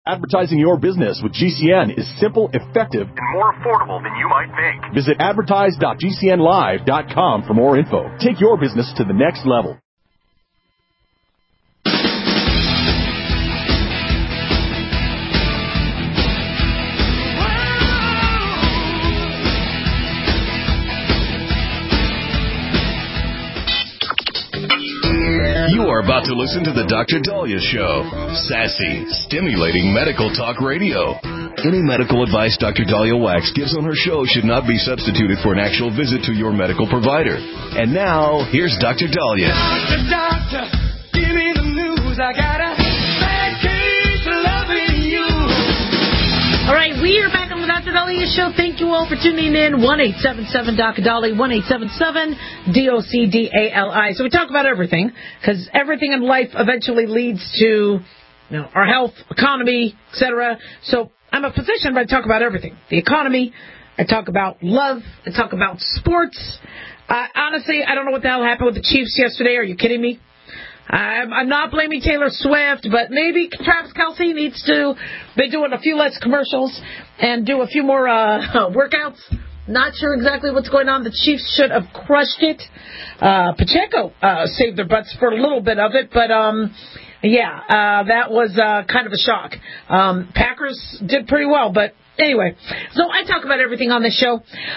Advertising your business with GCN is simple, effective, and more affordable than you might think. Visit advertise.gcnlive.com for more info. Take your business to the next level. You are about to listen to the Dr. Dahlia Show. Sassy, stimulating medical talk radio. Any medical advice Dr. Dahlia Wax gives on her show should not be substituted for an actual visit to your medical provider. And now, here's Dr. Dahlia. Doctor, give me the news. I got a bad case of loving you. All right, we are back on the Dr. Dahlia Show. Thank you all for tuning in. 1-877-Dr. 1-877-DOCDALI. So we talk about everything, because everything in life eventually leads to our health, economy, etc. So I'm a physician, but I talk about everything. The economy, I talk about love, I talk about sports. Honestly, I don't know what the hell happened with the Chiefs yesterday. Are you kidding me? I'm not blaming Taylor Swift, but maybe Travis Kelce needs to be doing a few less commercials and do a few more workouts. Not sure exactly what's going on. The Chiefs should have crushed it. Pacheco saved their butts for a little bit of it, but that was kind of a shock. Packers did pretty well, but anyway, so I talk about everything on this show.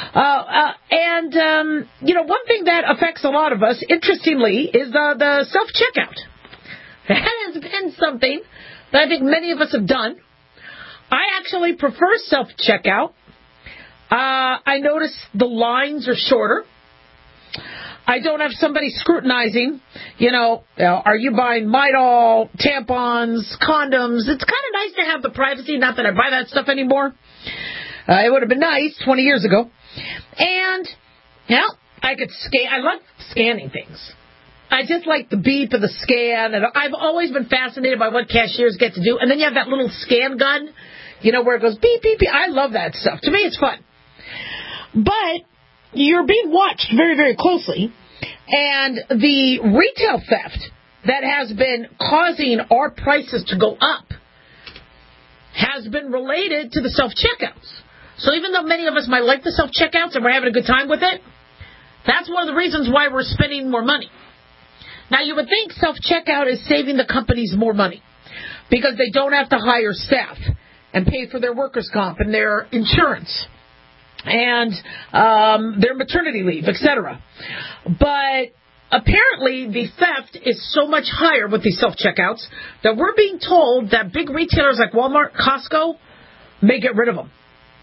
One thing that affects a lot of us, interestingly, is the self-checkout. That has been something that I think many of us have done. I actually prefer self-checkout. I notice the lines are shorter. I don't have somebody scrutinizing, are you buying Midol, tampons, condoms? It's kind of nice to have the privacy, not that I buy that stuff anymore. It would have been nice 20 years ago. And, I could scan. I love scanning things. I just like the beep of the scan. And I've always been fascinated by what cashiers get to do. And then you have that little scan gun, where it goes beep, beep, beep. I love that stuff. To me, it's fun. But you're being watched very, very closely, and the retail theft that has been causing our prices to go up has been related to the self-checkouts. So even though many of us might like the self-checkouts and we're having a good time with it, that's one of the reasons why we're spending more money. Now, you would think self-checkout is saving the companies more money because they don't have to hire staff and pay for their workers' comp and their insurance and their maternity leave, etc. But apparently the theft is so much higher with these self-checkouts that we're being told that big retailers like Walmart, Costco may get rid of them.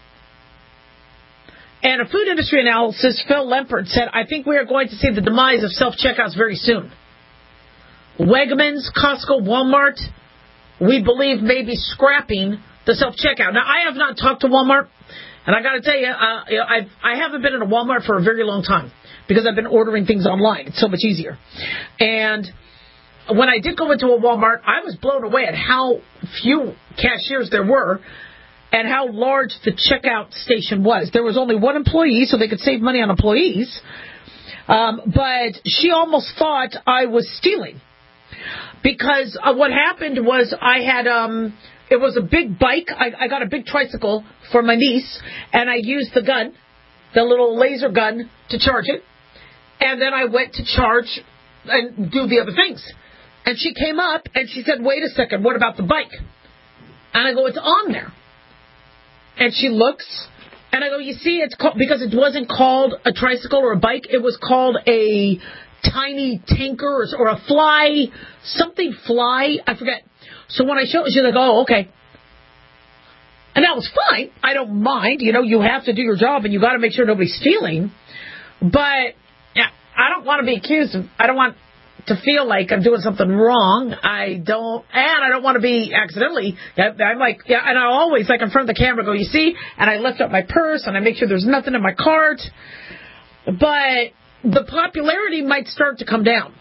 And a food industry analyst, Phil Lempert, said, I think we are going to see the demise of self-checkouts very soon. Wegmans, Costco, Walmart, we believe may be scrapping the self-checkout. Now, I have not talked to Walmart. And I got to tell you, I haven't been in a Walmart for a very long time because I've been ordering things online. It's so much easier. And when I did go into a Walmart, I was blown away at how few cashiers there were and how large the checkout station was. There was only one employee, so they could save money on employees. But she almost thought I was stealing because what happened was I had... It was a big bike. I got a big tricycle for my niece, and I used the gun, the little laser gun, to charge it. And then I went to charge and do the other things. And she came up, and she said, wait a second, what about the bike? And I go, it's on there. And she looks, and I go, you see, it's called, because it wasn't called a tricycle or a bike, it was called a tiny tanker or a fly, something fly, I forget. So when I showed her, she's like, oh, okay. And that was fine. I don't mind. You have to do your job, and you got to make sure nobody's stealing. But I don't want to be accused of, I don't want to feel like I'm doing something wrong. I don't want to be accidentally, I'm like, and I always, like in front of the camera, go, you see? And I lift up my purse, and I make sure there's nothing in my cart. But the popularity might start to come down.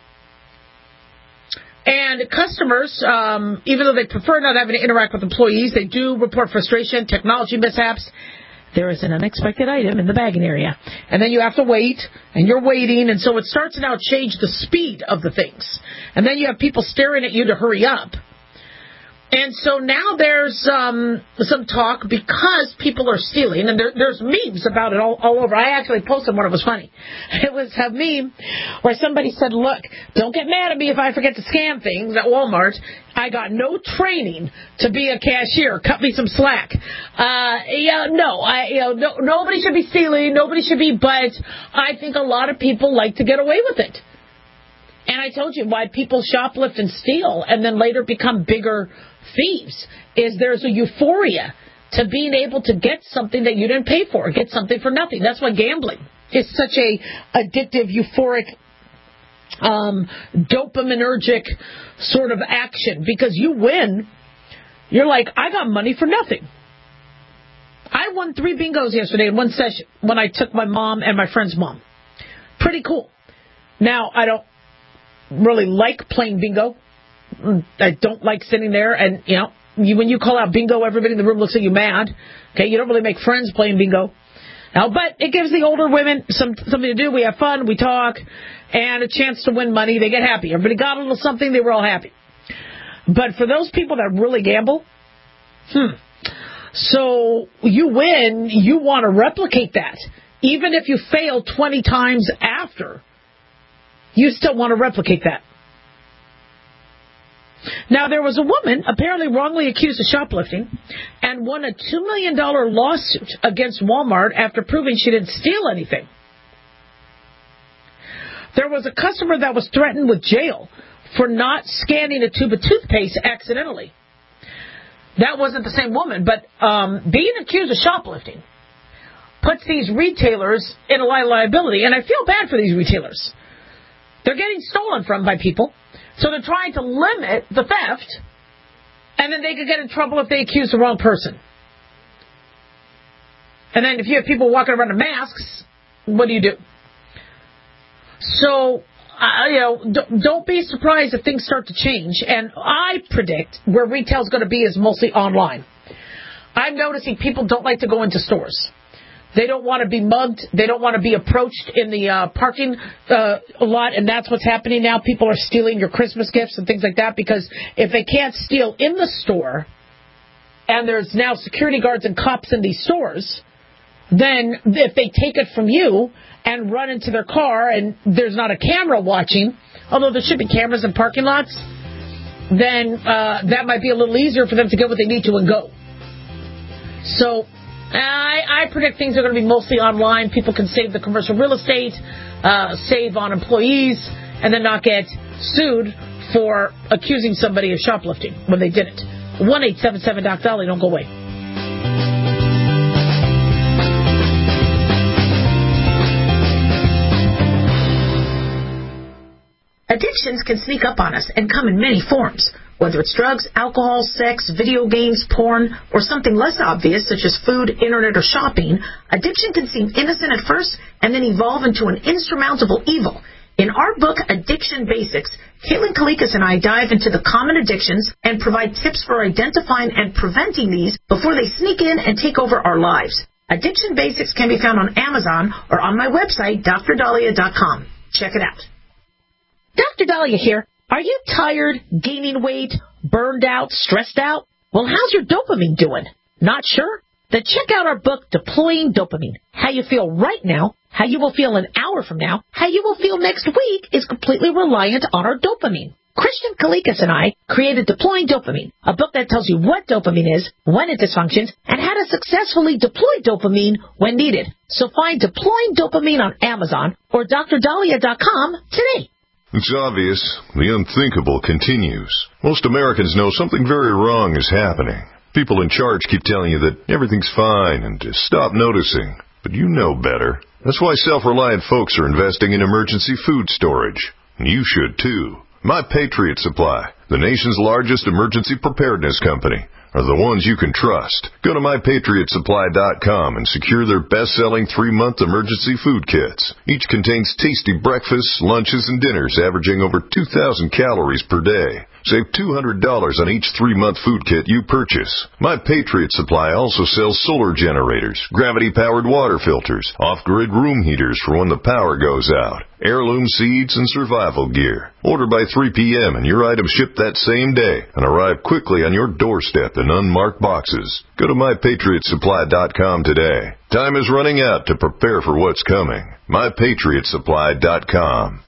And customers, even though they prefer not having to interact with employees, they do report frustration, technology mishaps. There is an unexpected item in the bagging area. And then you have to wait, and you're waiting, and so it starts to now change the speed of the things. And then you have people staring at you to hurry up. And so now there's some talk because people are stealing, and there's memes about it all over. I actually posted one. It was funny. It was a meme where somebody said, look, don't get mad at me if I forget to scan things at Walmart. I got no training to be a cashier. Cut me some slack. Nobody should be stealing. Nobody should be, but I think a lot of people like to get away with it. And I told you why people shoplift and steal and then later become bigger thieves is there's a euphoria to being able to get something that you didn't pay for, get something for nothing. That's why gambling is such a addictive, euphoric, dopaminergic sort of action, because you win. You're like, I got money for nothing. I won 3 bingos yesterday in one session when I took my mom and my friend's mom. Pretty cool. Now, I don't really like playing bingo. I don't like sitting there and, when you call out bingo, everybody in the room looks at you mad. Okay, you don't really make friends playing bingo. Now, but it gives the older women something to do. We have fun, we talk, and a chance to win money. They get happy. Everybody got a little something, they were all happy. But for those people that really gamble, so you win, you want to replicate that. Even if you fail 20 times after, you still want to replicate that. Now, there was a woman apparently wrongly accused of shoplifting and won a $2 million lawsuit against Walmart after proving she didn't steal anything. There was a customer that was threatened with jail for not scanning a tube of toothpaste accidentally. That wasn't the same woman, but being accused of shoplifting puts these retailers in a lot of liability, and I feel bad for these retailers. They're getting stolen from by people, so they're trying to limit the theft, and then they could get in trouble if they accuse the wrong person. And then if you have people walking around in masks, what do you do? So, don't be surprised if things start to change, and I predict where retail is going to be is mostly online. I'm noticing people don't like to go into stores. They don't want to be mugged. They don't want to be approached in the parking lot, and that's what's happening now. People are stealing your Christmas gifts and things like that, because if they can't steal in the store, and there's now security guards and cops in these stores, then if they take it from you and run into their car and there's not a camera watching, although there should be cameras in parking lots, then that might be a little easier for them to get what they need to and go. So I predict things are going to be mostly online. People can save the commercial real estate, save on employees, and then not get sued for accusing somebody of shoplifting when they didn't. 1-877-DOC-DOLLY. Don't go away. Addictions can sneak up on us and come in many forms. Whether it's drugs, alcohol, sex, video games, porn, or something less obvious such as food, internet, or shopping, addiction can seem innocent at first and then evolve into an insurmountable evil. In our book, Addiction Basics, Caitlin Kalikas and I dive into the common addictions and provide tips for identifying and preventing these before they sneak in and take over our lives. Addiction Basics can be found on Amazon or on my website, DrDahlia.com. Check it out. Dr. Dahlia here. Are you tired, gaining weight, burned out, stressed out? Well, how's your dopamine doing? Not sure? Then check out our book, Deploying Dopamine. How you feel right now, how you will feel an hour from now, how you will feel next week is completely reliant on our dopamine. Christian Kalikas and I created Deploying Dopamine, a book that tells you what dopamine is, when it dysfunctions, and how to successfully deploy dopamine when needed. So find Deploying Dopamine on Amazon or DrDahlia.com today. It's obvious. The unthinkable continues. Most Americans know something very wrong is happening. People in charge keep telling you that everything's fine and to stop noticing. But you know better. That's why self-reliant folks are investing in emergency food storage. And you should too. My Patriot Supply, the nation's largest emergency preparedness company, are the ones you can trust. Go to MyPatriotSupply.com and secure their best-selling 3-month emergency food kits. Each contains tasty breakfasts, lunches, and dinners averaging over 2,000 calories per day. Save $200 on each 3-month food kit you purchase. My Patriot Supply also sells solar generators, gravity-powered water filters, off-grid room heaters for when the power goes out, heirloom seeds, and survival gear. Order by 3 p.m. and your items ship that same day and arrive quickly on your doorstep in unmarked boxes. Go to MyPatriotSupply.com today. Time is running out to prepare for what's coming. MyPatriotSupply.com.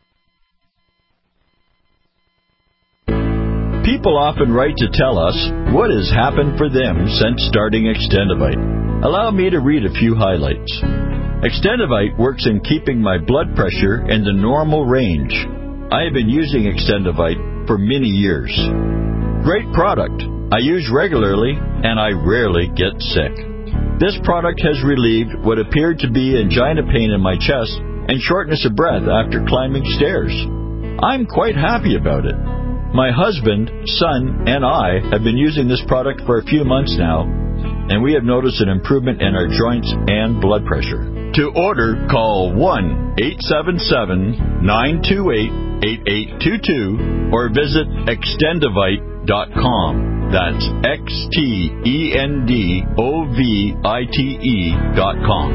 People often write to tell us what has happened for them since starting Extendivite. Allow me to read a few highlights. Extendivite works in keeping my blood pressure in the normal range. I have been using Extendivite for many years. Great product. I use regularly and I rarely get sick. This product has relieved what appeared to be angina pain in my chest and shortness of breath after climbing stairs. I'm quite happy about it. My husband, son, and I have been using this product for a few months now, and we have noticed an improvement in our joints and blood pressure. To order, call 1-877-928-8822 or visit Extendivite.com. That's XTENDOVITE.com.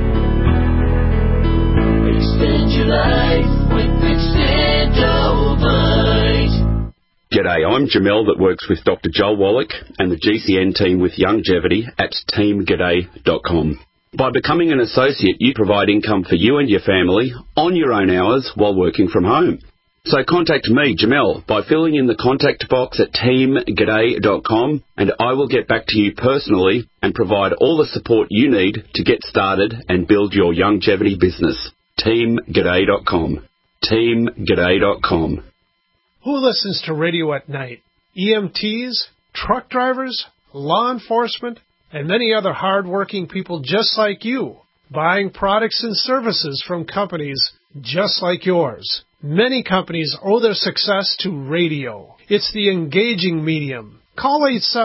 Extend your life with Extendivite. G'day, I'm Jamel that works with Dr. Joel Wallach and the GCN team with Longevity at teamg'day.com. By becoming an associate, you provide income for you and your family on your own hours while working from home. So contact me, Jamel, by filling in the contact box at teamg'day.com and I will get back to you personally and provide all the support you need to get started and build your longevity business. teamg'day.com. teamg'day.com. Who listens to radio at night? EMTs, truck drivers, law enforcement, and many other hard-working people just like you, buying products and services from companies just like yours. Many companies owe their success to radio. It's the engaging medium. Call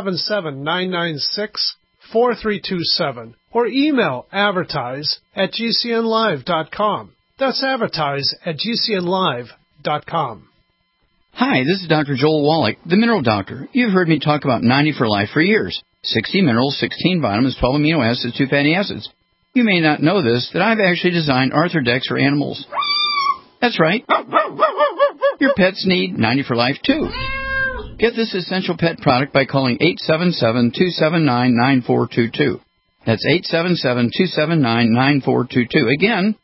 877-996-4327 or email advertise@gcnlive.com. That's advertise@gcnlive.com. Hi, this is Dr. Joel Wallach, the Mineral Doctor. You've heard me talk about 90 for Life for years. 60 minerals, 16 vitamins, 12 amino acids, 2 fatty acids. You may not know this, that I've actually designed Arthrodex for animals. That's right. Your pets need 90 for Life, too. Get this essential pet product by calling 877-279-9422. That's 877-279-9422. Again,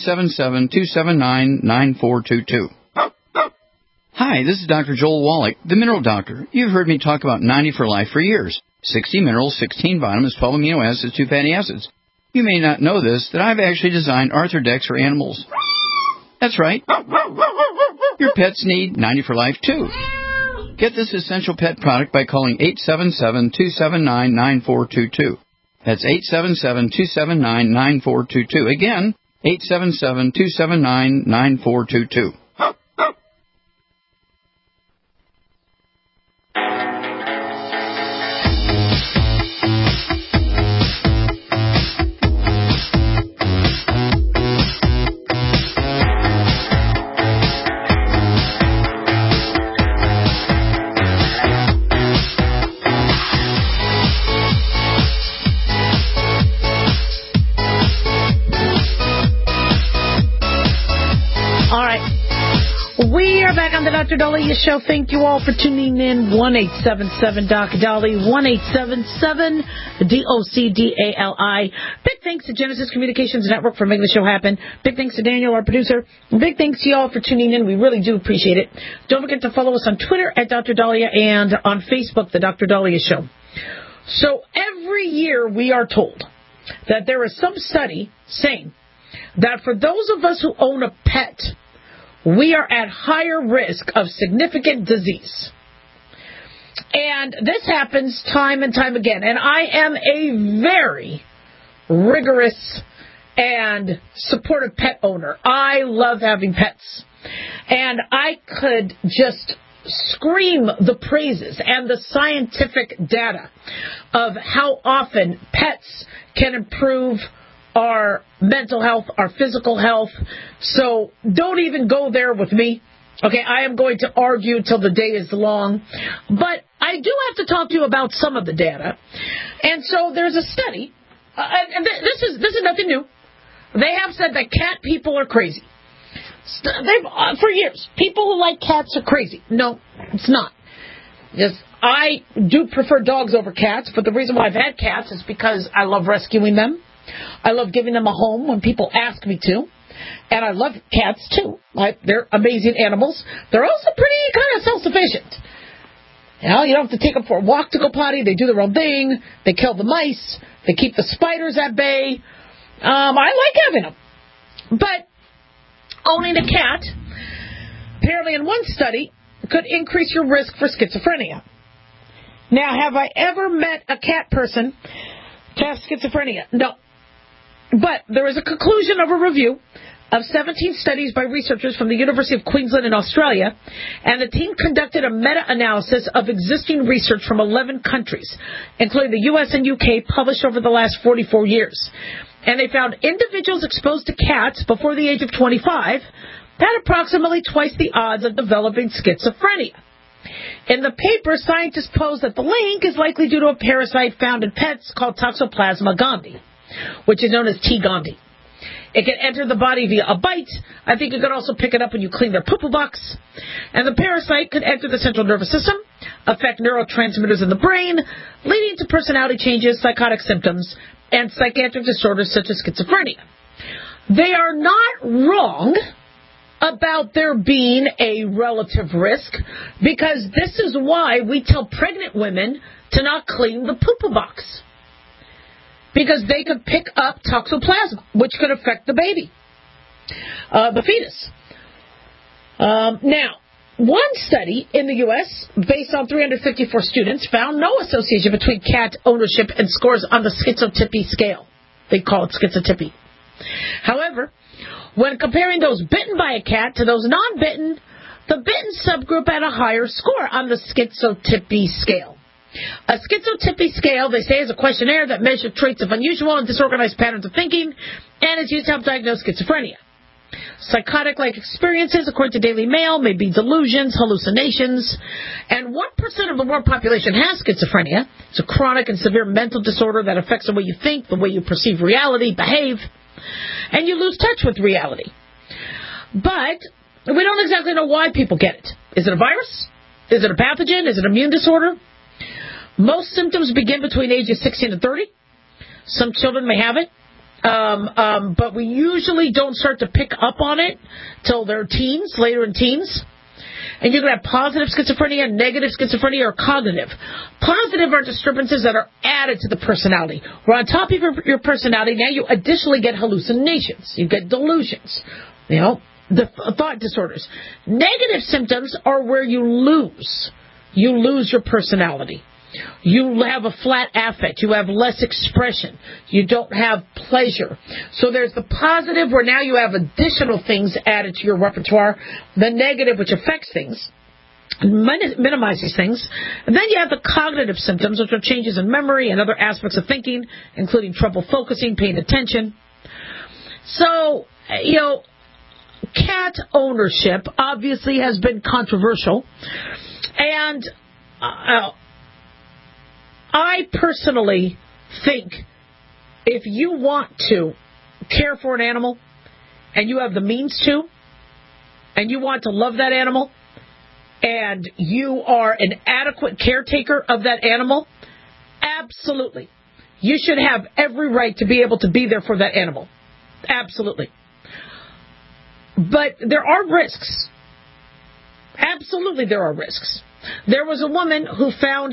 877-279-9422. Hi, this is Dr. Joel Wallach, the Mineral Doctor. You've heard me talk about 90 for Life for years. 60 minerals, 16 vitamins, 12 amino acids, 2 fatty acids. You may not know this, that I've actually designed Arthrodex for animals. That's right. Your pets need 90 for Life, too. Get this essential pet product by calling 877-279-9422. That's 877-279-9422. Again, 877-279-9422. Dr. Dahlia Show. Thank you all for tuning in. 1-877-Doc-Dali, 1-877-DOCDALI. Big thanks to Genesis Communications Network for making the show happen. Big thanks to Daniel, our producer. Big thanks to you all for tuning in. We really do appreciate it. Don't forget to follow us on Twitter at Dr. Dahlia and on Facebook, The Dr. Dahlia Show. So every year we are told that there is some study saying that for those of us who own a pet, we are at higher risk of significant disease. And this happens time and time again. And I am a very rigorous and supportive pet owner. I love having pets. And I could just scream the praises and the scientific data of how often pets can improve our mental health, our physical health. So don't even go there with me. Okay, I am going to argue till the day is long, but I do have to talk to you about some of the data. And so there's a study, and this is nothing new. They have said that cat people are crazy. For years, people who like cats are crazy. No, it's not. Yes, I do prefer dogs over cats, but the reason why I've had cats is because I love rescuing them. I love giving them a home when people ask me to. And I love cats, too. They're amazing animals. They're also pretty kind of self-sufficient. You know, you don't have to take them for a walk to go potty. They do their own thing. They kill the mice. They keep the spiders at bay. I like having them. But owning a cat, apparently in one study, could increase your risk for schizophrenia. Now, have I ever met a cat person to have schizophrenia? No. But there is a conclusion of a review of 17 studies by researchers from the University of Queensland in Australia, and the team conducted a meta-analysis of existing research from 11 countries, including the U.S. and U.K., published over the last 44 years. And they found individuals exposed to cats before the age of 25 had approximately twice the odds of developing schizophrenia. In the paper, scientists pose that the link is likely due to a parasite found in pets called Toxoplasma gondii, which is known as T. gondii. It can enter the body via a bite. I think you can also pick it up when you clean their poo-poo box. And the parasite could enter the central nervous system, affect neurotransmitters in the brain, leading to personality changes, psychotic symptoms, and psychiatric disorders such as schizophrenia. They are not wrong about there being a relative risk, because this is why we tell pregnant women to not clean the poo-poo box. Because they could pick up toxoplasma, which could affect the baby, the fetus. Now, one study in the U.S., based on 354 students, found no association between cat ownership and scores on the schizotypy scale. They call it schizotypy. However, when comparing those bitten by a cat to those non-bitten, the bitten subgroup had a higher score on the schizotypy scale. A schizotypy scale, they say, is a questionnaire that measures traits of unusual and disorganized patterns of thinking and is used to help diagnose schizophrenia. Psychotic-like experiences, according to Daily Mail, may be delusions, hallucinations, and 1% of the world population has schizophrenia. It's a chronic and severe mental disorder that affects the way you think, the way you perceive reality, behave, and you lose touch with reality. But we don't exactly know why people get it. Is it a virus? Is it a pathogen? Is it an immune disorder? Most symptoms begin between ages 16 and 30. Some children may have it, but we usually don't start to pick up on it till they're teens, later in teens. And you can have positive schizophrenia, negative schizophrenia, or cognitive. Positive are disturbances that are added to the personality. Where on top of your personality, now you additionally get hallucinations. You get delusions. You know, the thought disorders. Negative symptoms are where you lose. You lose your personality. You have a flat affect. You have less expression. You don't have pleasure. So there's the positive, where now you have additional things added to your repertoire. The negative, which affects things, minimizes things. And then you have the cognitive symptoms, which are changes in memory and other aspects of thinking, including trouble focusing, paying attention. So, you know, cat ownership obviously has been controversial. And I personally think if you want to care for an animal and you have the means to, and you want to love that animal, and you are an adequate caretaker of that animal, absolutely. You should have every right to be able to be there for that animal. Absolutely. But there are risks. Absolutely there are risks. There was a woman who found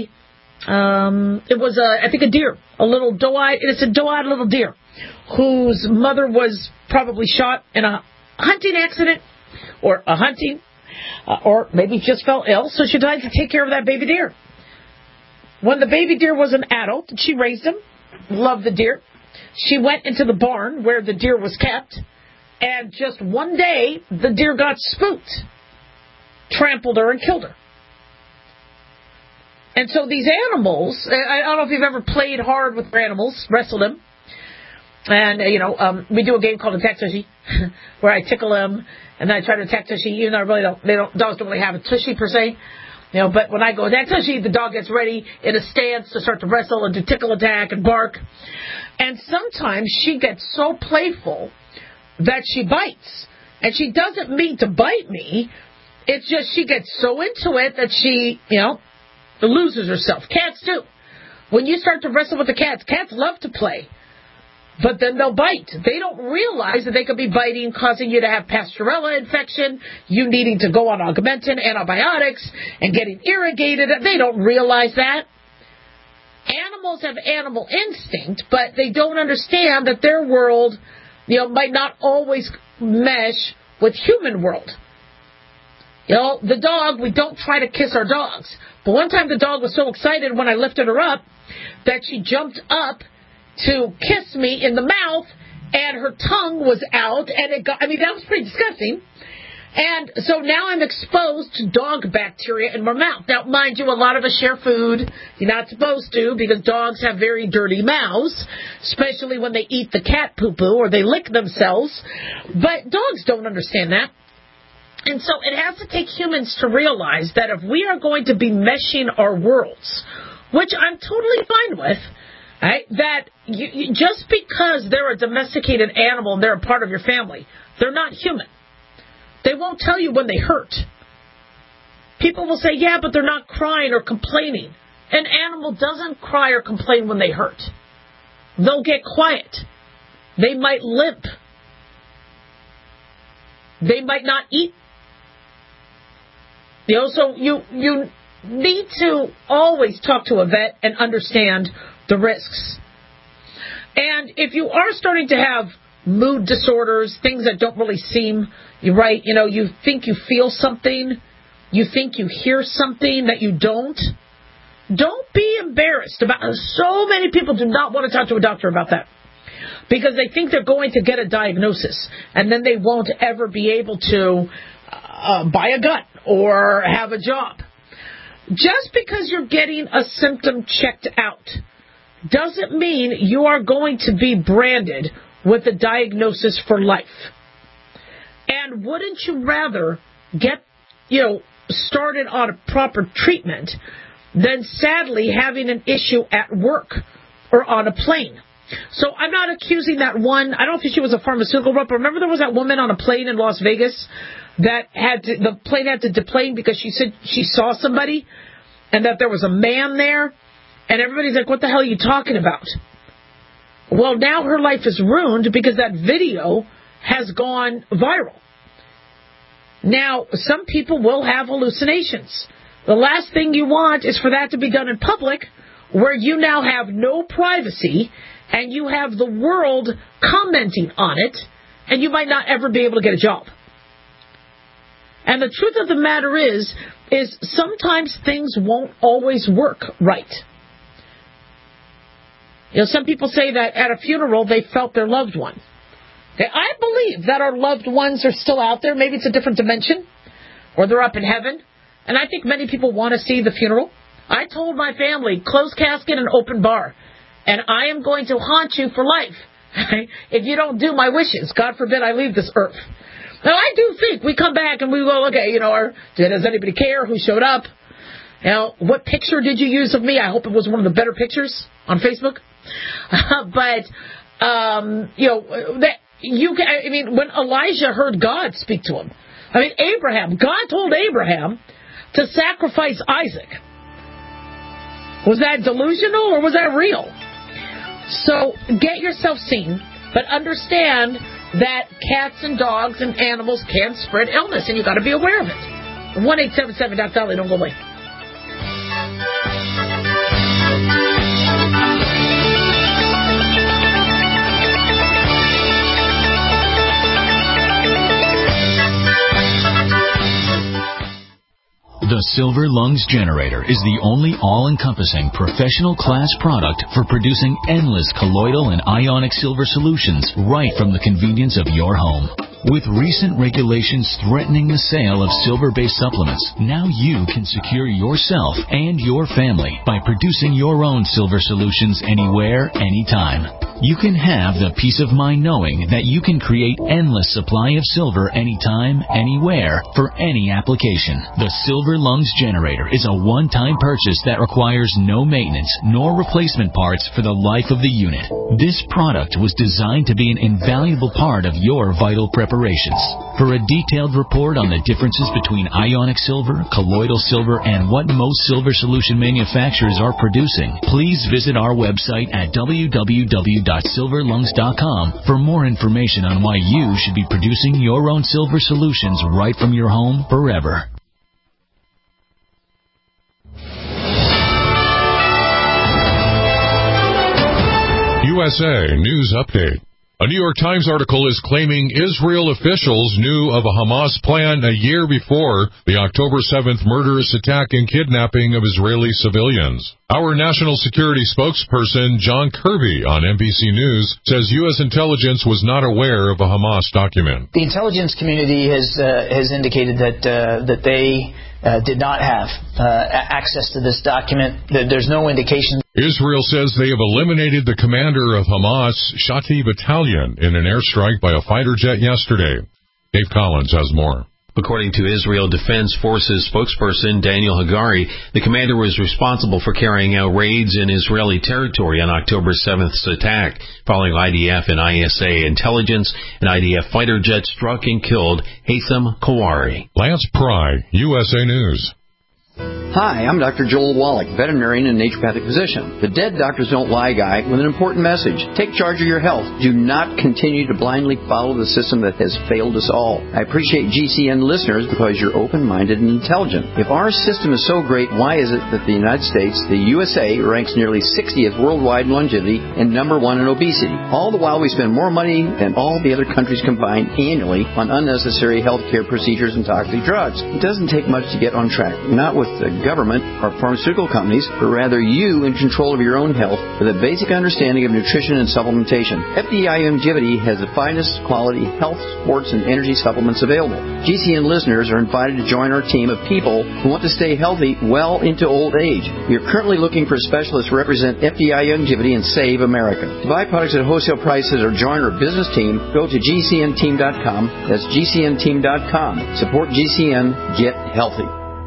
I think a deer, a little doe-eyed little deer, whose mother was probably shot in a hunting accident, or or maybe just fell ill, so she decided to take care of that baby deer. When the baby deer was an adult, she raised him, loved the deer. She went into the barn where the deer was kept, and just one day, the deer got spooked, trampled her, and killed her. And so these animals, I don't know if you've ever played hard with animals, wrestled them. And, we do a game called Attack Tushy, where I tickle him, and then I try to attack Tushy, even though I really dogs don't really have a Tushy per se. But when I go attack Tushy, the dog gets ready in a stance to start to wrestle and to tickle attack and bark. And sometimes she gets so playful that she bites. And she doesn't mean to bite me. It's just she gets so into it that she, loses herself. Cats do. When you start to wrestle with the cats love to play. But then they'll bite. They don't realize that they could be biting, causing you to have Pasteurella infection, you needing to go on Augmentin, antibiotics, and getting irrigated. They don't realize that. Animals have animal instinct, but they don't understand that their world, might not always mesh with human world. The dog, we don't try to kiss our dogs. But one time the dog was so excited when I lifted her up that she jumped up to kiss me in the mouth, and her tongue was out, and that was pretty disgusting. And so now I'm exposed to dog bacteria in my mouth. Now, mind you, a lot of us share food. You're not supposed to, because dogs have very dirty mouths, especially when they eat the cat poo-poo or they lick themselves. But dogs don't understand that. And so it has to take humans to realize that if we are going to be meshing our worlds, which I'm totally fine with, right, that just because they're a domesticated animal and they're a part of your family, they're not human. They won't tell you when they hurt. People will say, yeah, but they're not crying or complaining. An animal doesn't cry or complain when they hurt. They'll get quiet. They might limp. They might not eat. So you need to always talk to a vet and understand the risks. And if you are starting to have mood disorders, things that don't really seem right, you think you feel something, you think you hear something that you don't be embarrassed about. So many people do not want to talk to a doctor about that because they think they're going to get a diagnosis and then they won't ever be able to buy a gun or have a job. Just because you're getting a symptom checked out doesn't mean you are going to be branded with a diagnosis for life. And wouldn't you rather get, started on a proper treatment than sadly having an issue at work or on a plane? So I'm not accusing that one. I don't think she was a pharmaceutical rep. Remember there was that woman on a plane in Las Vegas that the plane had to deplane because she said she saw somebody and that there was a man there. And everybody's like, what the hell are you talking about? Well, now her life is ruined because that video has gone viral. Now, some people will have hallucinations. The last thing you want is for that to be done in public, where you now have no privacy, and you have the world commenting on it, and you might not ever be able to get a job. And the truth of the matter is sometimes things won't always work right. Some people say that at a funeral they felt their loved one. I believe that our loved ones are still out there. Maybe it's a different dimension, or they're up in heaven. And I think many people want to see the funeral. I told my family, closed casket and open bar. And I am going to haunt you for life if you don't do my wishes. God forbid I leave this earth. Now, I do think we come back and we go, okay, does anybody care who showed up? What picture did you use of me? I hope it was one of the better pictures on Facebook. But when Elijah heard God speak to him, Abraham, God told Abraham to sacrifice Isaac. Was that delusional or was that real? So get yourself seen, but understand that cats and dogs and animals can spread illness, and you got to be aware of it. 1-877-DOC-DOLLY. Don't go away. The Silver Lungs Generator is the only all-encompassing professional-class product for producing endless colloidal and ionic silver solutions right from the convenience of your home. With recent regulations threatening the sale of silver-based supplements, now you can secure yourself and your family by producing your own silver solutions anywhere, anytime. you can have the peace of mind knowing that you can create endless supply of silver anytime, anywhere, for any application. The Silver Lungs Generator is a one-time purchase that requires no maintenance nor replacement parts for the life of the unit. This product was designed to be an invaluable part of your vital preparations. For a detailed report on the differences between ionic silver, colloidal silver, and what most silver solution manufacturers are producing, please visit our website at www.silverlungs.com for more information on why you should be producing your own silver solutions right from your home forever. USA News Update. A New York Times article is claiming Israel officials knew of a Hamas plan a year before the October 7th murderous attack and kidnapping of Israeli civilians. Our national security spokesperson, John Kirby, on NBC News, says U.S. intelligence was not aware of a Hamas document. The intelligence community has indicated that they did not have access to this document. There's no indication. Israel says they have eliminated the commander of Hamas' Shati battalion in an airstrike by a fighter jet yesterday. Dave Collins has more. According to Israel Defense Forces spokesperson Daniel Hagari, the commander was responsible for carrying out raids in Israeli territory on October 7th's attack, following IDF and ISA intelligence. An IDF fighter jet struck and killed Haitham Kawari. Lance Pry, USA News. Hi, I'm Dr. Joel Wallach, veterinarian and naturopathic physician. The Dead Doctors Don't Lie guy with an important message. Take charge of your health. Do not continue to blindly follow the system that has failed us all. I appreciate GCN listeners because you're open-minded and intelligent. If our system is so great, why is it that the United States, the USA, ranks nearly 60th worldwide in longevity and number 1 in obesity? All the while we spend more money than all the other countries combined annually on unnecessary health care procedures and toxic drugs. It doesn't take much to get on track. Not with the government or pharmaceutical companies, but rather you in control of your own health with a basic understanding of nutrition and supplementation. FDI Longevity has the finest quality health, sports, and energy supplements available. GCN listeners are invited to join our team of people who want to stay healthy well into old age. We are currently looking for specialists to represent FDI Longevity and Save America. To buy products at wholesale prices or join our business team, go to GCNteam.com. That's GCNteam.com. Support GCN. Get healthy.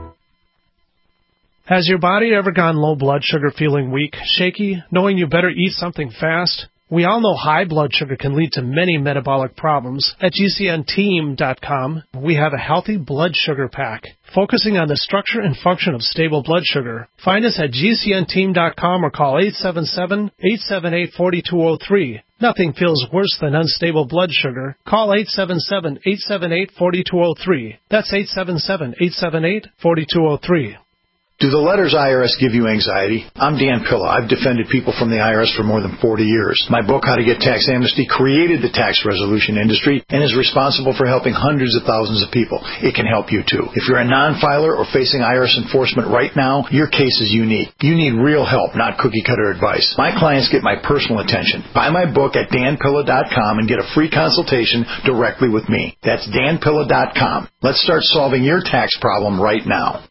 Has your body ever gone low blood sugar, feeling weak, shaky, knowing you better eat something fast? We all know high blood sugar can lead to many metabolic problems. At GCNteam.com, we have a healthy blood sugar pack, focusing on the structure and function of stable blood sugar. Find us at GCNteam.com or call 877-878-4203. Nothing feels worse than unstable blood sugar. Call 877-878-4203. That's 877-878-4203. Do the letters IRS give you anxiety? I'm Dan Pilla. I've defended people from the IRS for more than 40 years. My book, How to Get Tax Amnesty, created the tax resolution industry and is responsible for helping hundreds of thousands of people. It can help you too. If you're a non-filer or facing IRS enforcement right now, your case is unique. You need real help, not cookie-cutter advice. My clients get my personal attention. Buy my book at danpilla.com and get a free consultation directly with me. That's danpilla.com. Let's start solving your tax problem right now.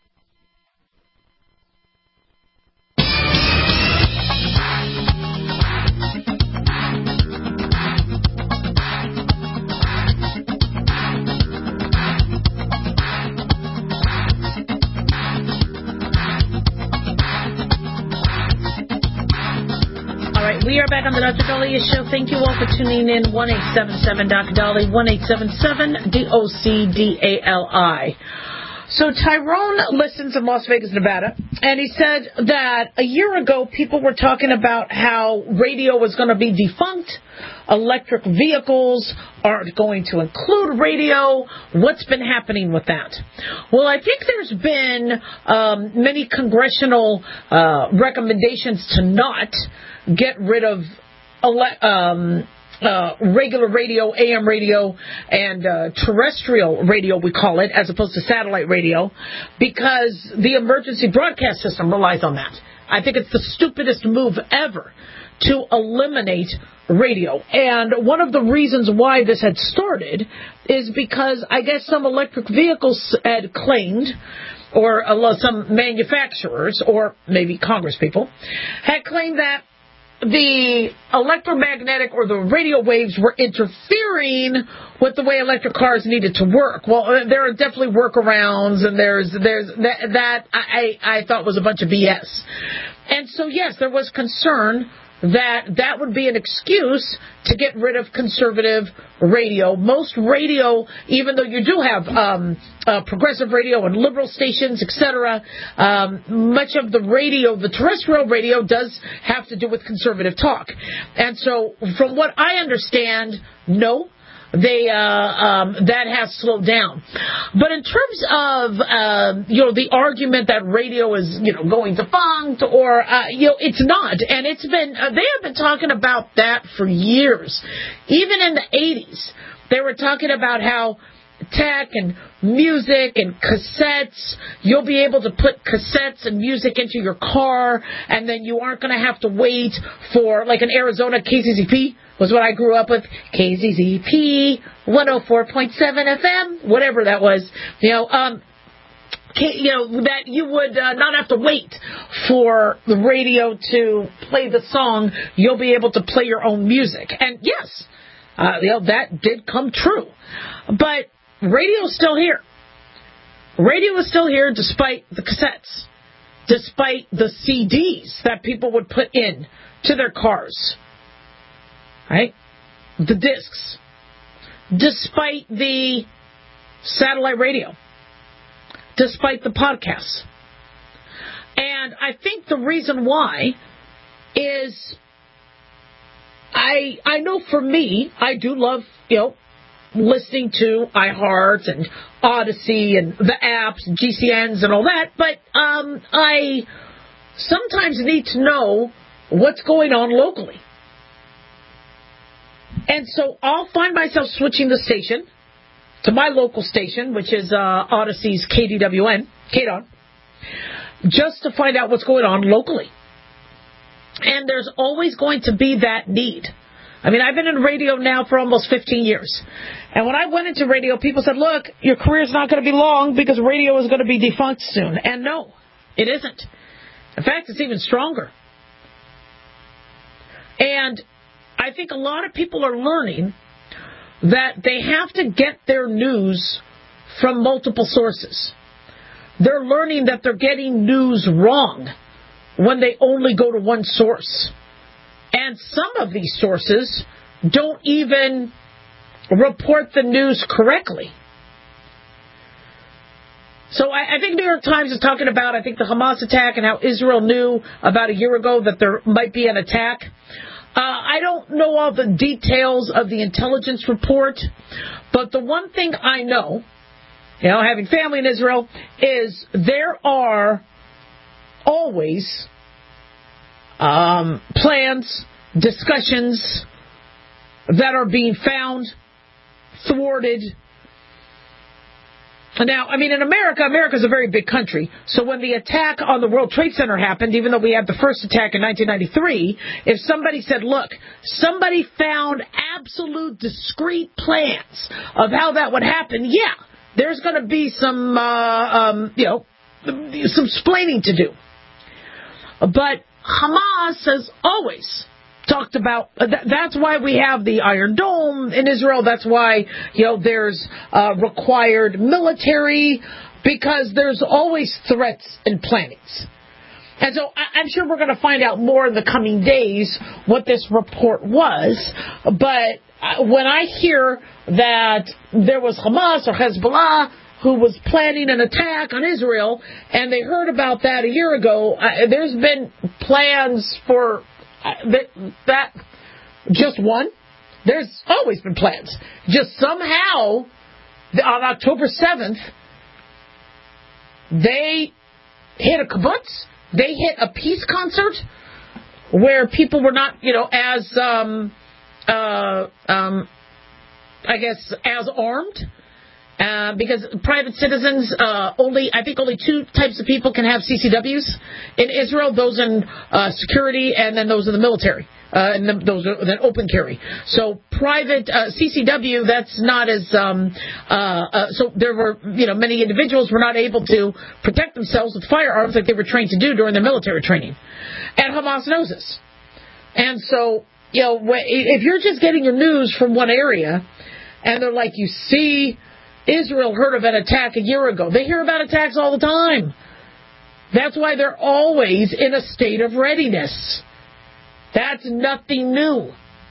We are back on the Dr. Dahlia Show. Thank you all for tuning in. 1-877-Dr. Dali, 1-877-DOCDALI. So Tyrone listens in Las Vegas, Nevada, and he said that a year ago people were talking about how radio was going to be defunct, electric vehicles aren't going to include radio. What's been happening with that? Well, I think there's been many congressional recommendations to not get rid of regular radio, AM radio, and terrestrial radio, we call it, as opposed to satellite radio, because the emergency broadcast system relies on that. I think it's the stupidest move ever to eliminate radio. And one of the reasons why this had started is because I guess some electric vehicles had claimed, or some manufacturers, or maybe Congress people, had claimed that the electromagnetic or the radio waves were interfering with the way electric cars needed to work. Well, there are definitely workarounds, and there's that I thought was a bunch of BS. And so, yes, there was concern that would be an excuse to get rid of conservative radio. Most radio, even though you do have progressive radio and liberal stations, etc., much of the radio, the terrestrial radio, does have to do with conservative talk. And so, from what I understand, no. That has slowed down. But in terms of, the argument that radio is, going defunct or, it's not. And it's been, they have been talking about that for years. Even in the 80s, they were talking about how tech and music and cassettes, you'll be able to put cassettes and music into your car, and then you aren't going to have to wait for, like in Arizona, KZZP was what I grew up with, KZZP 104.7 FM, whatever that was, that you would not have to wait for the radio to play the song. You'll be able to play your own music. And yes, that did come true. But radio is still here. Radio is still here despite the cassettes, despite the CDs that people would put in to their cars, right? The discs, despite the satellite radio, despite the podcasts. And I think the reason why is I know for me, I do love, listening to iHeart and Odyssey and the apps and GCNs and all that, but I sometimes need to know what's going on locally. And so I'll find myself switching the station to my local station, which is Odyssey's KDWN, KDON, just to find out what's going on locally. And there's always going to be that need. I mean, I've been in radio now for almost 15 years. And when I went into radio, people said, look, your career's not going to be long because radio is going to be defunct soon. And no, it isn't. In fact, it's even stronger. And I think a lot of people are learning that they have to get their news from multiple sources. They're learning that they're getting news wrong when they only go to one source. And some of these sources don't even report the news correctly. So I think New York Times is talking about, I think, the Hamas attack and how Israel knew about a year ago that there might be an attack. I don't know all the details of the intelligence report, but the one thing I know, having family in Israel, is there are always plans, discussions that are being found, thwarted. Now, I mean, in America's a very big country. So when the attack on the World Trade Center happened, even though we had the first attack in 1993, if somebody said, look, somebody found absolute discrete plans of how that would happen, yeah, there's going to be some, some explaining to do. But Hamas has always talked about, that's why we have the Iron Dome in Israel. That's why, there's required military, because there's always threats and plannings. And so I'm sure we're going to find out more in the coming days what this report was. But when I hear that there was Hamas or Hezbollah who was planning an attack on Israel, and they heard about that a year ago, there's been plans for that, just one. There's always been plans. Just somehow, on October 7th, they hit a kibbutz. They hit a peace concert where people were not, as, I guess, as armed. Because private citizens, only two types of people can have CCWs in Israel, those in security and then those in the military, and then those are then open carry. So private CCW, that's not as, so there were, many individuals were not able to protect themselves with firearms like they were trained to do during their military training. And Hamas knows this. And so, if you're just getting your news from one area, and they're like, you see, Israel heard of an attack a year ago. They hear about attacks all the time. That's why they're always in a state of readiness. That's nothing new.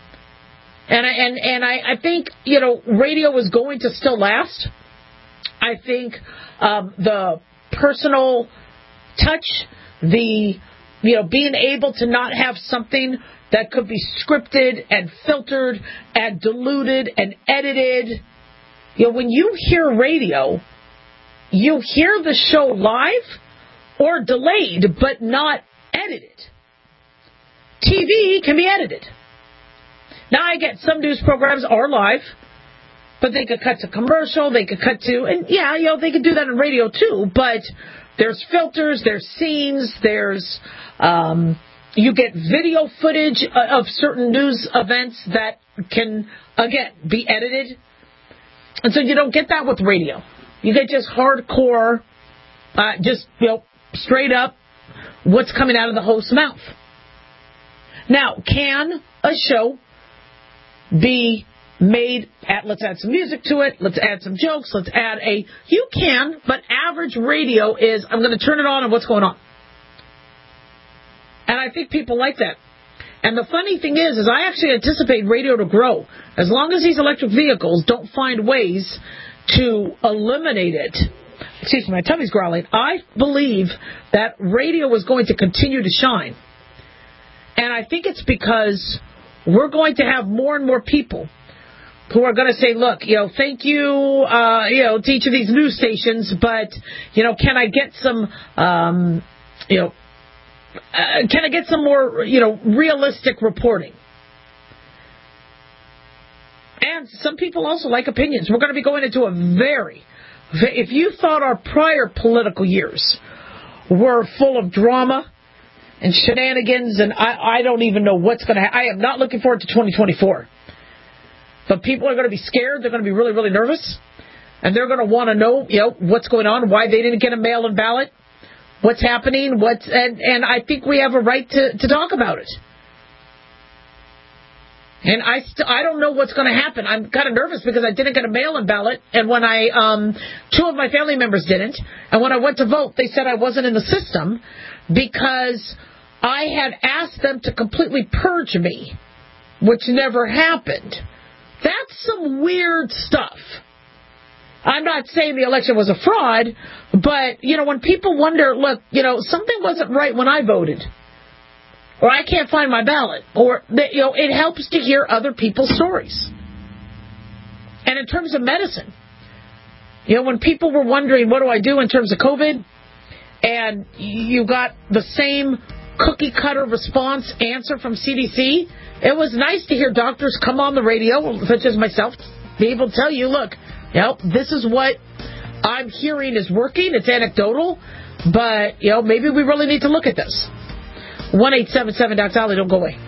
And I think, radio is going to still last. I think the personal touch, the being able to not have something that could be scripted and filtered and diluted and edited. When you hear radio, you hear the show live or delayed, but not edited. TV can be edited. Now, I get some news programs are live, but they could cut to commercial, they could cut to, and they could do that on radio too, but there's filters, there's scenes, there's, you get video footage of certain news events that can, again, be edited. And so you don't get that with radio. You get just hardcore, straight up what's coming out of the host's mouth. Now, can a show be made let's add some music to it, let's add some jokes, you can, but average radio is, I'm going to turn it on and what's going on. And I think people like that. And the funny thing is I actually anticipate radio to grow. As long as these electric vehicles don't find ways to eliminate it. Excuse me, my tummy's growling. I believe that radio is going to continue to shine. And I think it's because we're going to have more and more people who are going to say, look, thank you, to each of these news stations, but, can I get some, can I get some more, realistic reporting? And some people also like opinions. We're going to be going into if you thought our prior political years were full of drama and shenanigans, and I don't even know what's going to happen. I am not looking forward to 2024. But people are going to be scared. They're going to be really, really nervous. And they're going to want to know, what's going on, why they didn't get a mail-in ballot, what's happening, and I think we have a right to talk about it. And I don't know what's going to happen. I'm kind of nervous because I didn't get a mail-in ballot, and when two of my family members didn't, and when I went to vote, they said I wasn't in the system because I had asked them to completely purge me, which never happened. That's some weird stuff. I'm not saying the election was a fraud, but, when people wonder, look, something wasn't right when I voted, or I can't find my ballot, or, it helps to hear other people's stories. And in terms of medicine, when people were wondering, what do I do in terms of COVID, and you got the same cookie-cutter response answer from CDC, it was nice to hear doctors come on the radio, such as myself, be able to tell you, look, this is what I'm hearing is working. It's anecdotal, but, maybe we really need to look at this. 1-877-DOC-DOLLY, don't go away.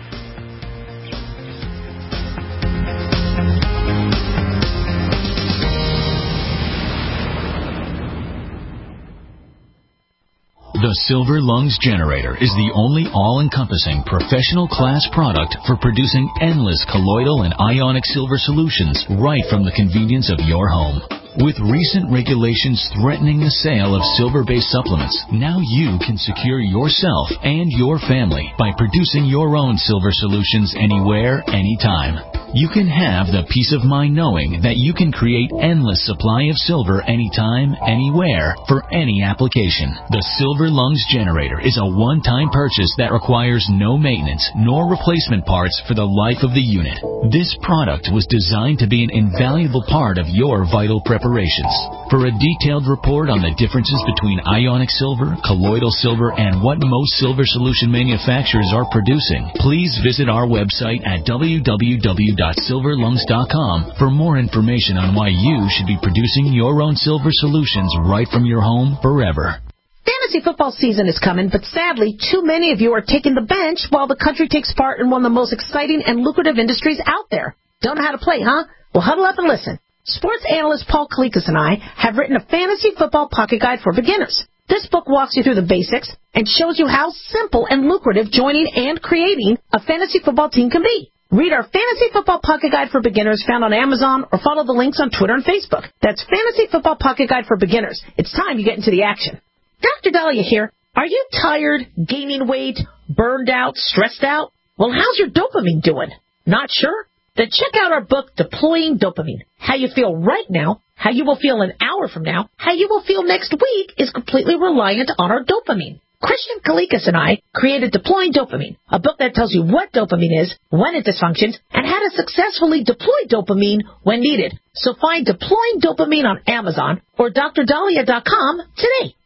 The Silver Lungs Generator is the only all-encompassing professional class product for producing endless colloidal and ionic silver solutions right from the convenience of your home. With recent regulations threatening the sale of silver-based supplements, now you can secure yourself and your family by producing your own silver solutions anywhere, anytime. You can have the peace of mind knowing that you can create endless supply of silver anytime, anywhere, for any application. The Silver Lungs Generator is a one-time purchase that requires no maintenance nor replacement parts for the life of the unit. This product was designed to be an invaluable part of your vital preparations. For a detailed report on the differences between ionic silver, colloidal silver, and what most silver solution manufacturers are producing, please visit our website at www.silverlungs.com for more information on why you should be producing your own silver solutions right from your home forever. Fantasy football season is coming, but sadly, too many of you are taking the bench while the country takes part in one of the most exciting and lucrative industries out there. Don't know how to play, huh? Well, huddle up and listen. Sports analyst Paul Kalikas and I have written a fantasy football pocket guide for beginners. This book walks you through the basics and shows you how simple and lucrative joining and creating a fantasy football team can be. Read our Fantasy Football Pocket Guide for Beginners found on Amazon or follow the links on Twitter and Facebook. That's Fantasy Football Pocket Guide for Beginners. It's time you get into the action. Dr. Dahlia here. Are you tired, gaining weight, burned out, stressed out? Well, how's your dopamine doing? Not sure? Then check out our book, Deploying Dopamine. How you feel right now, how you will feel an hour from now, how you will feel next week is completely reliant on our dopamine. Christian Kalikas and I created Deploying Dopamine, a book that tells you what dopamine is, when it dysfunctions, and how to successfully deploy dopamine when needed. So find Deploying Dopamine on Amazon or drdahlia.com today.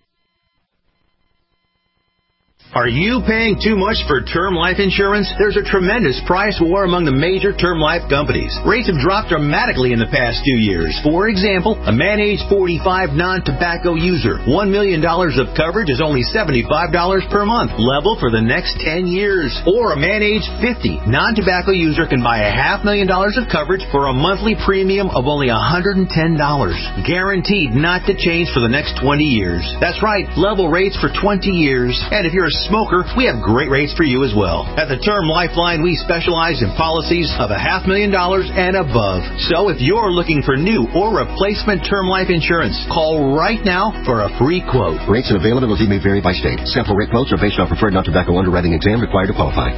Are you paying too much for term life insurance? There's a tremendous price war among the major term life companies. Rates have dropped dramatically in the past 2 years. For example, a man age 45 non-tobacco user, $1 million of coverage is only $75 per month, level for the next 10 years. Or a man age 50 non-tobacco user can buy $500,000 of coverage for a monthly premium of only $110, guaranteed not to change for the next 20 years. That's right, level rates for 20 years. And if you're a smoker, we have great rates for you as well. At the Term Lifeline, we specialize in policies of $500,000 and above. So if you're looking for new or replacement term life insurance, call right now for a free quote. Rates and availability may vary by state. Sample rate quotes are based on preferred non-tobacco underwriting exam required to qualify.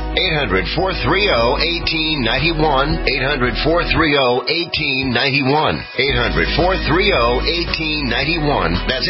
800-430-1891. 800-430-1891. 800-430-1891. That's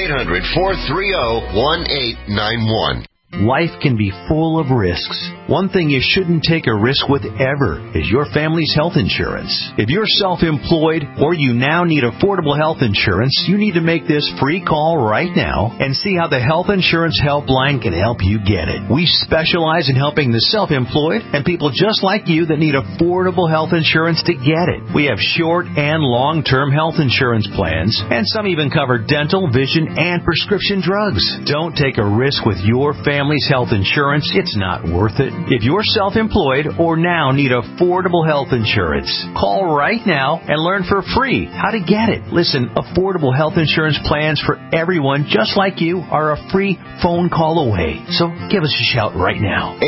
800-430-1891. Life can be full of risks. One thing you shouldn't take a risk with ever is your family's health insurance. If you're self-employed or you now need affordable health insurance, you need to make this free call right now and see how the Health Insurance Helpline can help you get it. We specialize in helping the self-employed and people just like you that need affordable health insurance to get it. We have short and long-term health insurance plans, and some even cover dental, vision, and prescription drugs. Don't take a risk with your family's health insurance. It's not worth it. If you're self-employed or now need affordable health insurance, call right now and learn for free how to get it. Listen, affordable health insurance plans for everyone just like you are a free phone call away. So give us a shout right now.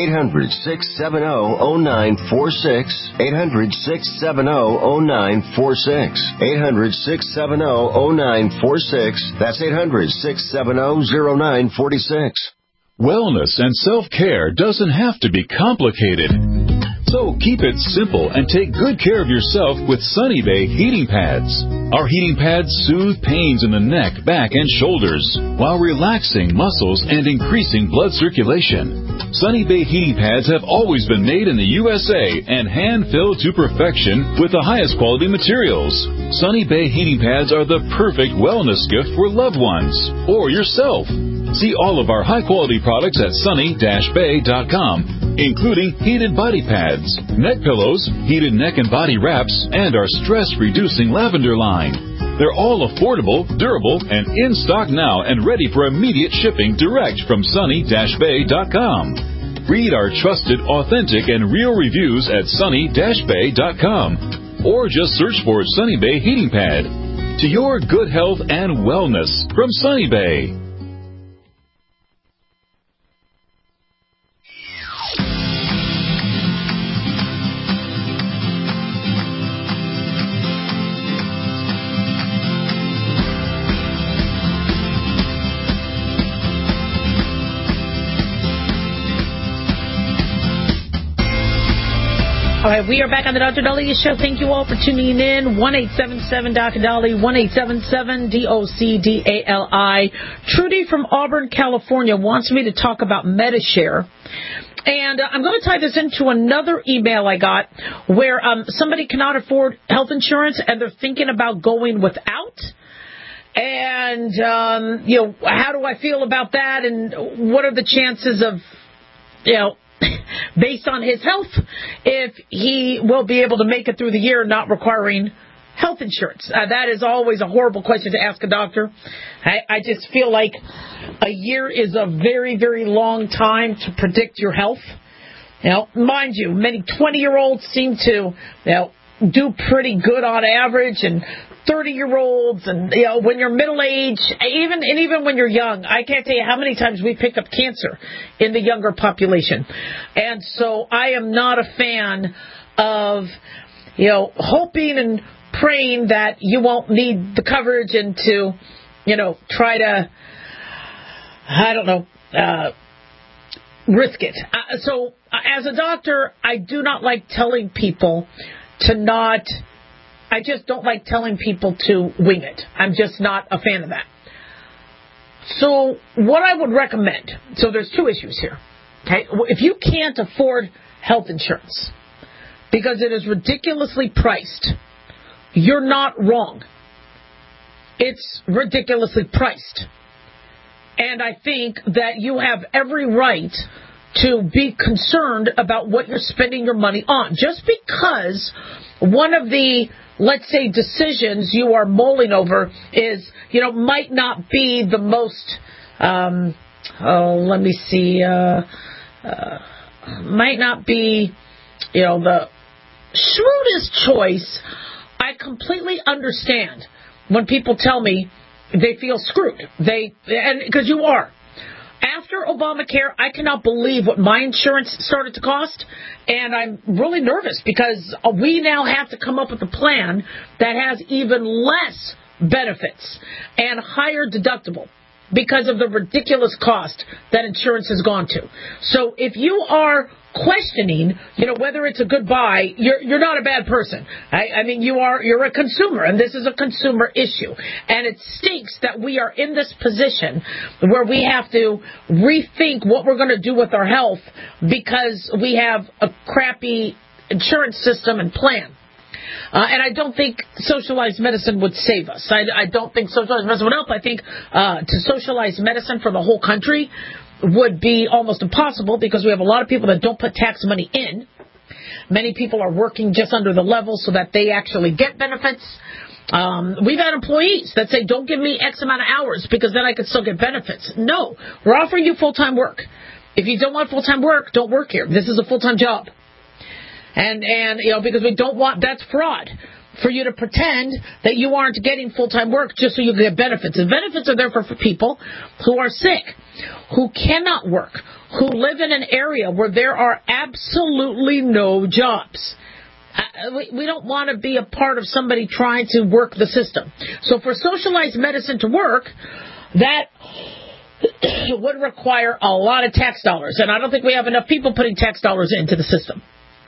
800-670-0946. 800-670-0946. 800-670-0946. That's 800-670-0946. Wellness and self-care doesn't have to be complicated. So keep it simple and take good care of yourself with Sunny Bay heating pads. Our heating pads soothe pains in the neck, back, and shoulders while relaxing muscles and increasing blood circulation. Sunny Bay heating pads have always been made in the USA and hand-filled to perfection with the highest quality materials. Sunny Bay heating pads are the perfect wellness gift for loved ones or yourself. See all of our high-quality products at sunny-bay.com, including heated body pads, neck pillows, heated neck and body wraps, and our stress-reducing lavender line. They're all affordable, durable, and in stock now and ready for immediate shipping direct from sunny-bay.com. Read our trusted, authentic, and real reviews at sunny-bay.com, or just search for Sunny Bay Heating Pad. To your good health and wellness from Sunny Bay. All right, we are back on the Dr. Dahlia Show. Thank you all for tuning in. 1-877-Dr. Dali, 1-877-DOCDALI. Trudy from Auburn, California wants me to talk about Medi-Share. And I'm going to tie this into another email I got where somebody cannot afford health insurance and they're thinking about going without. And, how do I feel about that? And what are the chances of, based on his health, if he will be able to make it through the year not requiring health insurance? That is always a horrible question to ask a doctor. I just feel like a year is a very, very long time to predict your health. Mind you, many 20-year-olds seem to do pretty good on average, and 30-year-olds and, when you're middle-aged, even when you're young. I can't tell you how many times we picked up cancer in the younger population. And so I am not a fan of, hoping and praying that you won't need the coverage and to, try to, risk it. So as a doctor, I do not like telling people I just don't like telling people to wing it. I'm just not a fan of that. So what I would recommend, so there's two issues here. Okay, if you can't afford health insurance because it is ridiculously priced, you're not wrong. It's ridiculously priced. And I think that you have every right to be concerned about what you're spending your money on. Just because one of the, let's say, decisions you are mulling over is, might not be the most, might not be, the shrewdest choice. I completely understand when people tell me they feel screwed. Because you are. After Obamacare, I cannot believe what my insurance started to cost, and I'm really nervous because we now have to come up with a plan that has even less benefits and higher deductible because of the ridiculous cost that insurance has gone to. So if you are questioning, whether it's a good buy, you're not a bad person. I mean, you're a consumer, and this is a consumer issue. And it stinks that we are in this position where we have to rethink what we're going to do with our health because we have a crappy insurance system and plan. And I don't think socialized medicine would save us. I don't think socialized medicine would help. I think to socialize medicine for the whole country would be almost impossible because we have a lot of people that don't put tax money in. Many people are working just under the level so that they actually get benefits. We've had employees that say, don't give me X amount of hours because then I could still get benefits. No, we're offering you full-time work. If you don't want full-time work, don't work here. This is a full-time job. And because we don't want, that's fraud. For you to pretend that you aren't getting full-time work just so you can get benefits. And benefits are there for people who are sick, who cannot work, who live in an area where there are absolutely no jobs. We don't want to be a part of somebody trying to work the system. So for socialized medicine to work, that would require a lot of tax dollars. And I don't think we have enough people putting tax dollars into the system.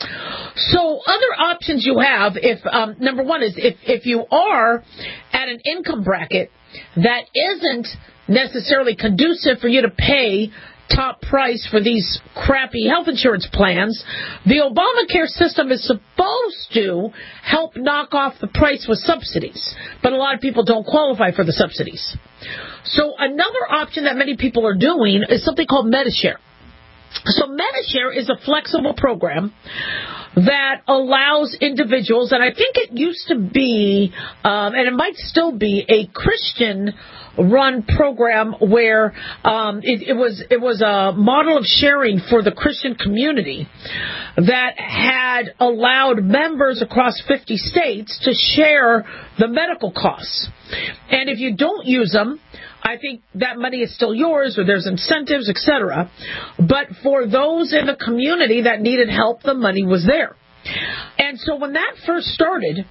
So other options you have, number one is if you are at an income bracket that isn't necessarily conducive for you to pay top price for these crappy health insurance plans, the Obamacare system is supposed to help knock off the price with subsidies. But a lot of people don't qualify for the subsidies. So another option that many people are doing is something called Medi-Share. So Medi-Share is a flexible program that allows individuals, and I think it used to be, and it might still be, a Christian-run program where it was a model of sharing for the Christian community that had allowed members across 50 states to share the medical costs. And if you don't use them, I think that money is still yours, or there's incentives, etc. But for those in the community that needed help, the money was there. And so when that first started,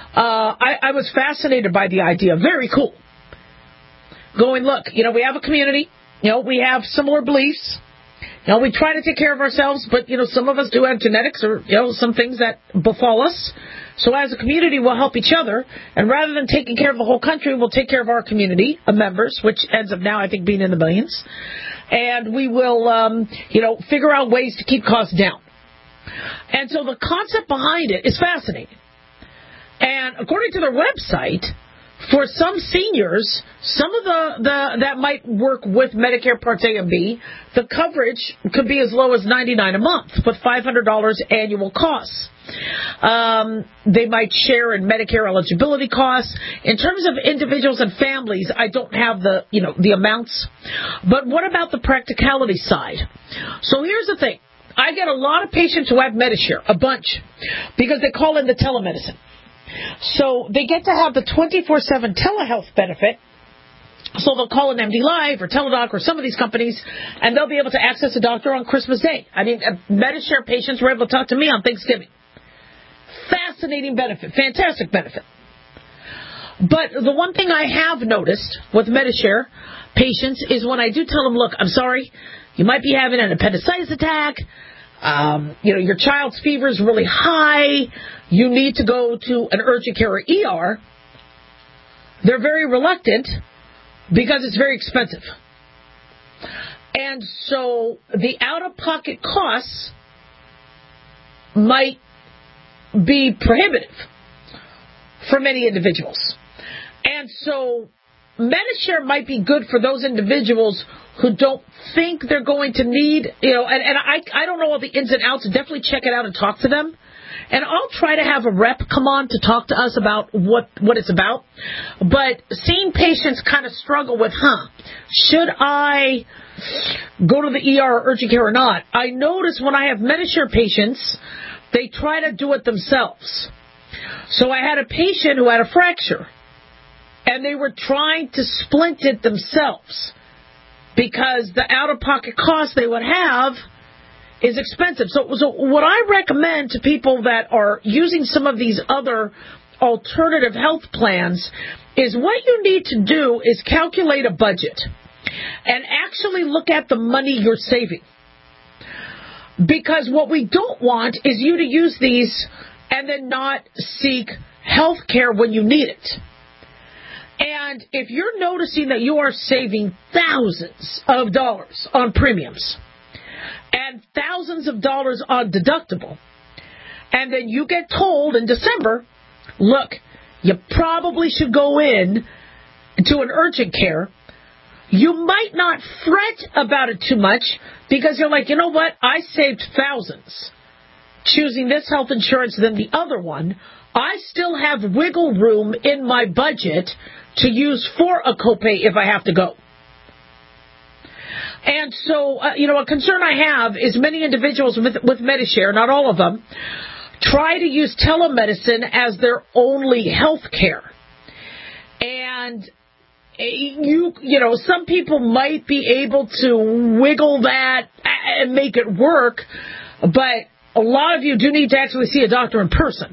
I was fascinated by the idea. Very cool. Going, look, we have a community. We have similar beliefs. We try to take care of ourselves, but, some of us do have genetics or, some things that befall us. So as a community, we'll help each other. And rather than taking care of the whole country, we'll take care of our community of members, which ends up now, I think, being in the millions. And we will, figure out ways to keep costs down. And so the concept behind it is fascinating. And according to their website, for some seniors, some of the that might work with Medicare Parts A and B, the coverage could be as low as $99 a month with $500 annual costs. They might share in Medicare eligibility costs. In terms of individuals and families, I don't have the amounts. But what about the practicality side? So here's the thing. I get a lot of patients who have Medi-Share, a bunch, because they call in the telemedicine. So they get to have the 24/7 telehealth benefit. So they'll call an MD Live or Teladoc or some of these companies, and they'll be able to access a doctor on Christmas Day. I mean, Medishare patients were able to talk to me on Thanksgiving. Fascinating benefit, fantastic benefit. But the one thing I have noticed with Medishare patients is when I do tell them, look, I'm sorry, you might be having an appendicitis attack, your child's fever is really high, you need to go to an urgent care or ER, they're very reluctant because it's very expensive. And so the out-of-pocket costs might be prohibitive for many individuals. And so Medishare might be good for those individuals who don't think they're going to need, and I don't know all the ins and outs. Definitely check it out and talk to them. And I'll try to have a rep come on to talk to us about what it's about. But seeing patients kind of struggle with, should I go to the ER or urgent care or not? I notice when I have Medishare patients, they try to do it themselves. So I had a patient who had a fracture, and they were trying to splint it themselves because the out-of-pocket cost they would have is expensive. So what I recommend to people that are using some of these other alternative health plans is what you need to do is calculate a budget and actually look at the money you're saving. Because what we don't want is you to use these and then not seek health care when you need it. And if you're noticing that you are saving thousands of dollars on premiums and thousands of dollars on deductible, and then you get told in December, look, you probably should go in to an urgent care, you might not fret about it too much because you're like, you know what, I saved thousands choosing this health insurance than the other one. I still have wiggle room in my budget to use for a copay if I have to go. And so, a concern I have is many individuals with Medishare, not all of them, try to use telemedicine as their only health care. And some people might be able to wiggle that and make it work, but a lot of you do need to actually see a doctor in person.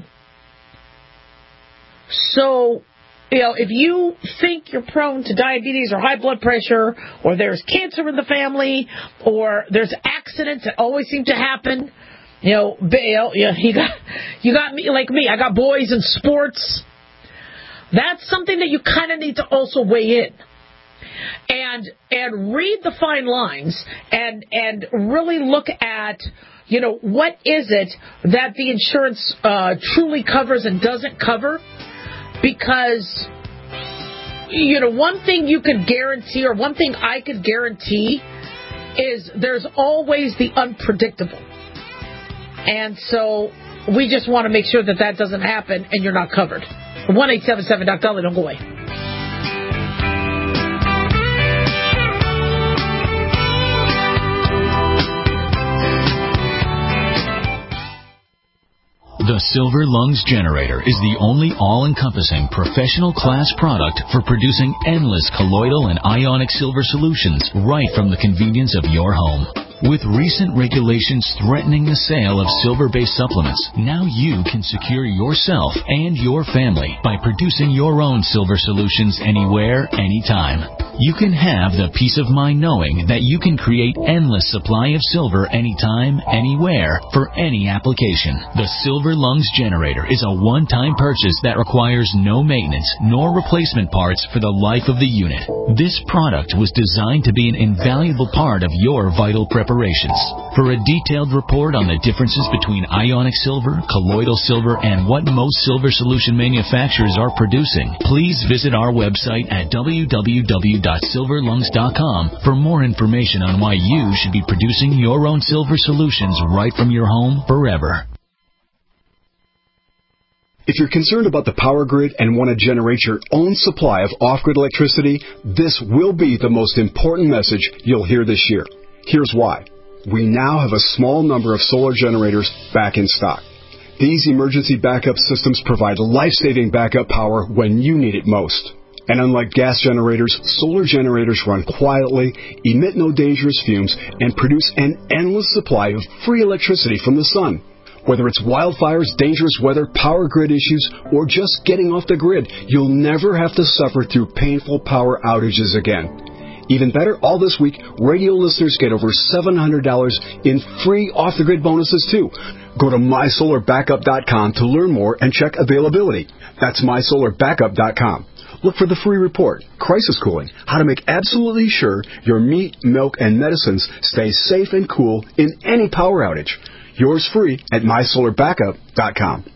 So, if you think you're prone to diabetes or high blood pressure, or there's cancer in the family, or there's accidents that always seem to happen, you got me like me. I got boys in sports. That's something that you kind of need to also weigh in and read the fine lines and really look at, what is it that the insurance truly covers and doesn't cover. Because, one thing you could guarantee, or one thing I could guarantee, is there's always the unpredictable. And so we just want to make sure that doesn't happen and you're not covered. 1-877-DOC-DOLLY, don't go away. The Silver Lungs Generator is the only all-encompassing professional class product for producing endless colloidal and ionic silver solutions right from the convenience of your home. With recent regulations threatening the sale of silver-based supplements, now you can secure yourself and your family by producing your own silver solutions anywhere, anytime. You can have the peace of mind knowing that you can create endless supply of silver anytime, anywhere, for any application. The Silver Lungs Generator is a one-time purchase that requires no maintenance nor replacement parts for the life of the unit. This product was designed to be an invaluable part of your vital preparations. For a detailed report on the differences between ionic silver, colloidal silver, and what most silver solution manufacturers are producing, please visit our website at www.silverlungs.com for more information on why you should be producing your own silver solutions right from your home forever. If you're concerned about the power grid and want to generate your own supply of off-grid electricity, this will be the most important message you'll hear this year. Here's why. We now have a small number of solar generators back in stock. These emergency backup systems provide life-saving backup power when you need it most. And unlike gas generators, solar generators run quietly, emit no dangerous fumes, and produce an endless supply of free electricity from the sun. Whether it's wildfires, dangerous weather, power grid issues, or just getting off the grid, you'll never have to suffer through painful power outages again. Even better, all this week, radio listeners get over $700 in free off-the-grid bonuses, too. Go to MySolarBackup.com to learn more and check availability. That's MySolarBackup.com. Look for the free report, Crisis Cooling, how to make absolutely sure your meat, milk, and medicines stay safe and cool in any power outage. Yours free at MySolarBackup.com.